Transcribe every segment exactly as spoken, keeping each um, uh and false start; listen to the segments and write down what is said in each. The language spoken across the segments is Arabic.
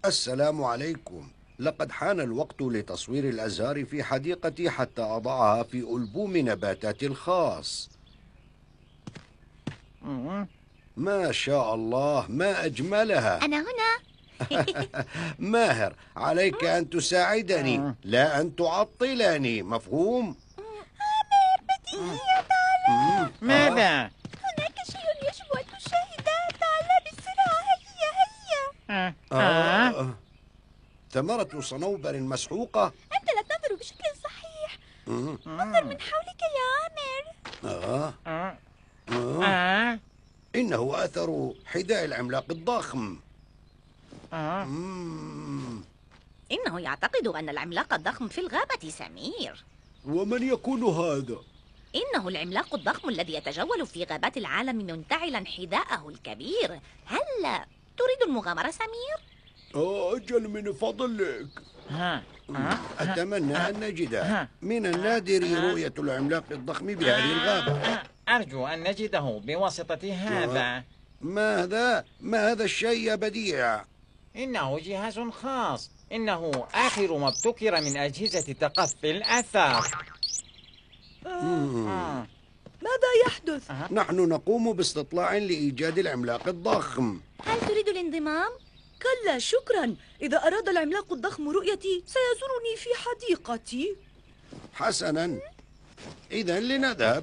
السلام عليكم. لقد حان الوقت لتصوير الأزهار في حديقتي حتى أضعها في ألبوم نباتاتي الخاص. ما شاء الله، ما أجملها. أنا هنا. ماهر، عليك أن تساعدني لا أن تعطلني، مفهوم؟ عامر، بديهي تعال. ماذا؟ هناك شيء يجب أن تشاهده. تعال بسرعة. هيا هيا. آه. آه. ثمرة صنوبر مسحوقة. أنت لا تنظر بشكل صحيح. انظر من حولك يا عامر. آه. آه. آه. آه. إنه أثر حذاء العملاق الضخم. آه. مم. إنه يعتقد أن العملاق الضخم في الغابة سمير. ومن يكون هذا؟ إنه العملاق الضخم الذي يتجول في غابات العالم منتعلا حذاءه الكبير. هل تريد المغامرة سمير؟ أجل من فضلك. ها. آه. أتمنى أن نجده. من النادر رؤية العملاق الضخم بهذه الغابة. أرجو أن نجده بواسطة هذا. ماذا؟ ما هذا الشيء يا بديع؟ إنه جهاز خاص. إنه آخر ما ابتكر من أجهزة تقفي الأثر. آه. ماذا يحدث؟ آه. نحن نقوم باستطلاع لإيجاد العملاق الضخم. هل تريد الانضمام؟ كلا شكرا. إذا أراد العملاق الضخم رؤيتي سيزورني في حديقتي. حسنا، إذا لنذهب.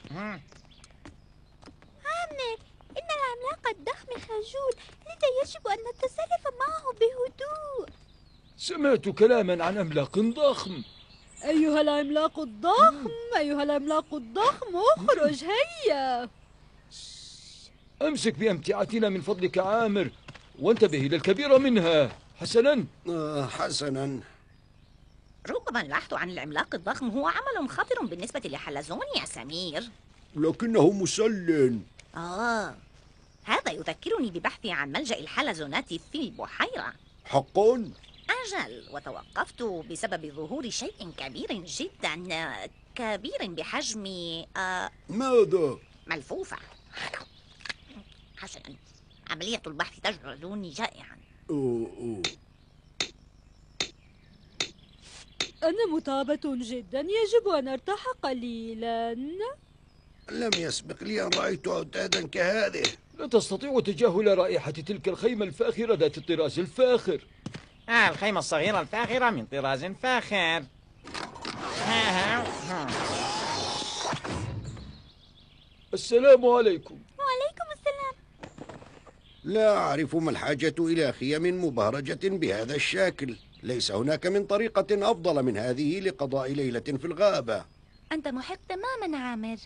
عامر، إن العملاق الضخم خجول، لذا يجب أن نتصرف معه بهدوء. سمعت كلاما عن عملاق ضخم. أيها العملاق الضخم، أيها العملاق الضخم، اخرج هيا. أمسك بأمتعتنا من فضلك عامر، وانتبه إلى الكبير منها. حسنا. آه حسنا. ربما البحث عن العملاق الضخم هو عمل خطر بالنسبة لحلزون يا سمير. لكنه مسل. آه، هذا يذكرني ببحثي عن ملجأ الحلزونات في البحيرة. حقا؟ أجل، وتوقفت بسبب ظهور شيء كبير جدا، كبير بحجم آه ماذا؟ ملفوفة. حسنا، عملية البحث تجعلني جائعا. أوه أوه. أنا متعبة جدا، يجب أن أرتاح قليلا. لم يسبق لي أن رأيت أعتادا كهذه. لا تستطيع تجاهل رائحة تلك الخيمة الفاخرة ذات الطراز الفاخر. آه الخيمة الصغيرة الفاخرة من طراز فاخر. السلام عليكم. وعليكم السلام. لا أعرف ما الحاجة إلى خيم مبهرجة بهذا الشكل. ليس هناك من طريقة أفضل من هذه لقضاء ليلة في الغابة. أنت محق تماما عامر.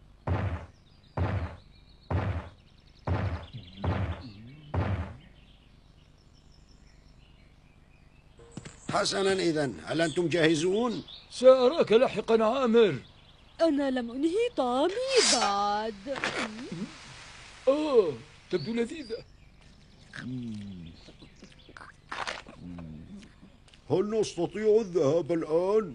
حسنا، إذن هل أنتم جاهزون؟ سأراك لاحقا عامر. أنا لم أنهي طعامي بعد. آه، تبدو لذيذة. هل نستطيع الذهاب الآن؟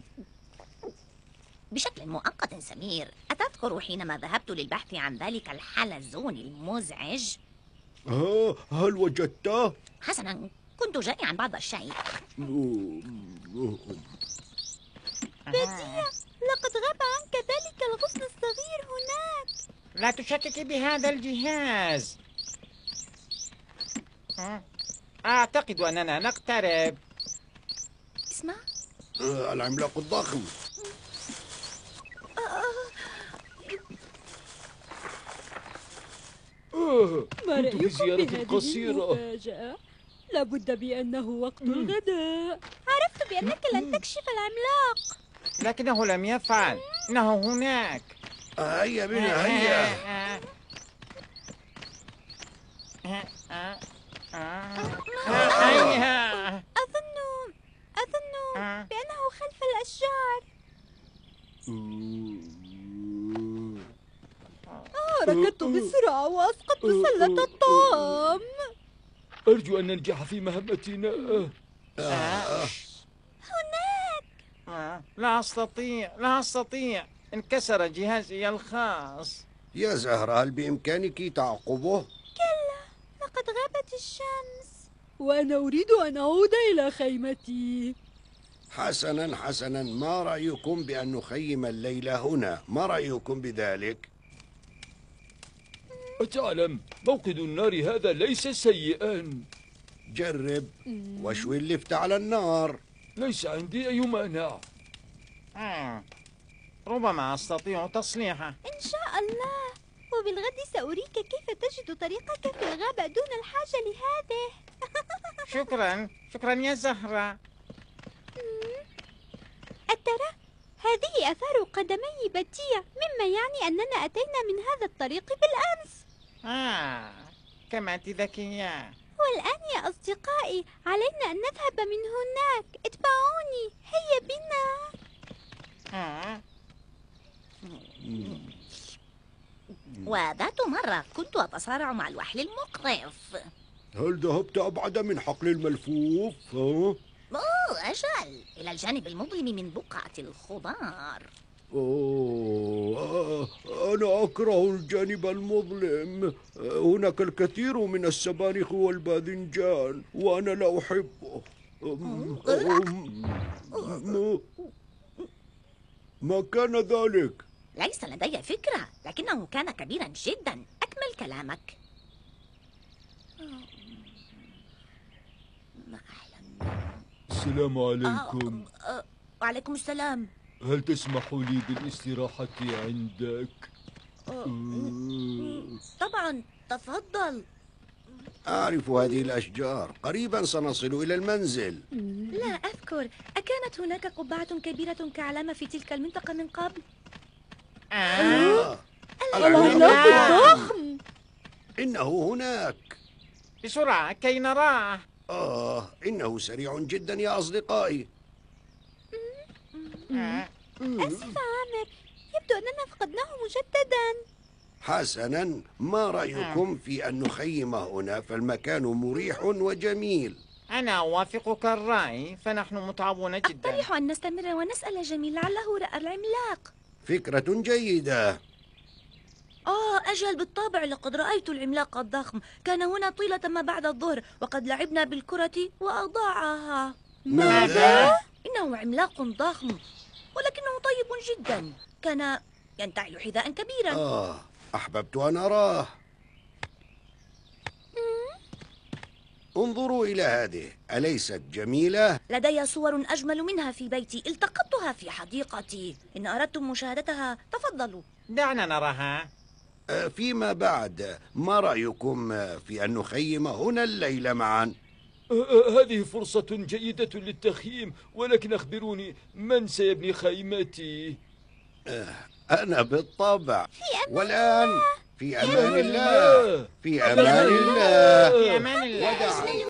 بشكل مؤقت سمير، أتذكر حينما ذهبت للبحث عن ذلك الحلزون المزعج؟ ها، هل وجدته؟ حسنا، كنت جائعا بعض الشيء. بديع، لقد غاب عنك ذلك الغصن الصغير هناك. لا تشككي بهذا الجهاز. أعتقد أننا نقترب. اسمع. آه، العملاق الضخم. آه، ما كنت في رأيكم زيارة بهذه قصيرة. المفاجأة؟ لابد بأنه وقت الغداء. عرفت بأنك لن تكشف العملاق. لكنه لم يفعل. إنه هناك. آه، هيا بنا هيا. هيا. أظن أظن بأنه خلف الأشجار. آه، ركضت بسرعة وأسقطت سلة الطعام. أرجو أن ننجح في مهمتنا. هناك. لا أستطيع. لا أستطيع. انكسر جهازي الخاص. يا زهرة، هل بإمكانك تعقبه؟ كلا، لقد غابت الشمس. وأنا أريد أن أعود إلى خيمتي. حسنا حسنا، ما رأيكم بأن نخيم الليلة هنا؟ ما رأيكم بذلك؟ أتعلم موقد النار هذا ليس سيئا. جرب واشوي اللفت على النار. ليس عندي أي مانع. آه. ربما أستطيع تصليحه. إن شاء الله، وبالغد سأريك كيف تجد طريقك في الغابة دون الحاجة لهذه. شكرا شكرا يا زهرة. أترى؟ هذه آثار قدمي بتيع، مما يعني أننا أتينا من هذا الطريق بالأمس. آه كما أنت ذكية. والآن يا أصدقائي علينا أن نذهب من هناك. اتبعوني، هيا بنا. آه. وذات مرة كنت أتصارع مع الوحل المقرف. هل ذهبت أبعد من حقل الملفوف؟ ها؟ أوه أجل، إلى الجانب المظلم من بقعة الخضار. أوه، آه، أنا أكره الجانب المظلم. هناك الكثير من السبانخ والباذنجان وأنا لا أحبه. أم- أم- ما كان ذلك؟ ليس لدي فكرة، لكنه كان كبيرا جدا. أكمل كلامك. ما أحلم. السلام عليكم. آه، آه، وعليكم السلام. هل تسمح لي بالاستراحة عندك؟ طبعا، تفضل. أعرف هذه الأشجار، قريبا سنصل إلى المنزل. لا أذكر، أكانت هناك قبعة كبيرة كعلامة في تلك المنطقة من قبل؟ آه. آه، العملاق الضخم. إنه هناك. بسرعة كي نراه. آه، إنه سريع جدا يا أصدقائي. آه. آسف عامر، يبدو أننا فقدناه مجددا. حسنا، ما رأيكم في أن نخيم هنا؟ فالمكان مريح وجميل. أنا أوافقك الرأي، فنحن متعبون جدا. أقترح أن نستمر ونسأل جميل لعله رأى العملاق. فكرة جيدة. آه أجل، بالطبع لقد رأيت العملاق الضخم. كان هنا طيلة ما بعد الظهر، وقد لعبنا بالكرة وأضاعها. ماذا؟ إنه عملاق ضخم، ولكنه طيب جدا. كان ينتعل حذاء كبيرا. آه، أحببت أن أراه. انظروا إلى هذه، أليست جميلة؟ لدي صور أجمل منها في بيتي، التقطتها في حديقتي. إن أردتم مشاهدتها تفضلوا. دعنا نراها. آه، فيما بعد، ما رأيكم آه، في أن نخيم هنا الليلة معا؟ آه، آه، هذه فرصة جيدة للتخييم، ولكن أخبروني من سيبني خيمتي؟ أنا بالطبع. والآن في أمان أمان الله. الله. في أمان الله. في أمان الله. وداعا.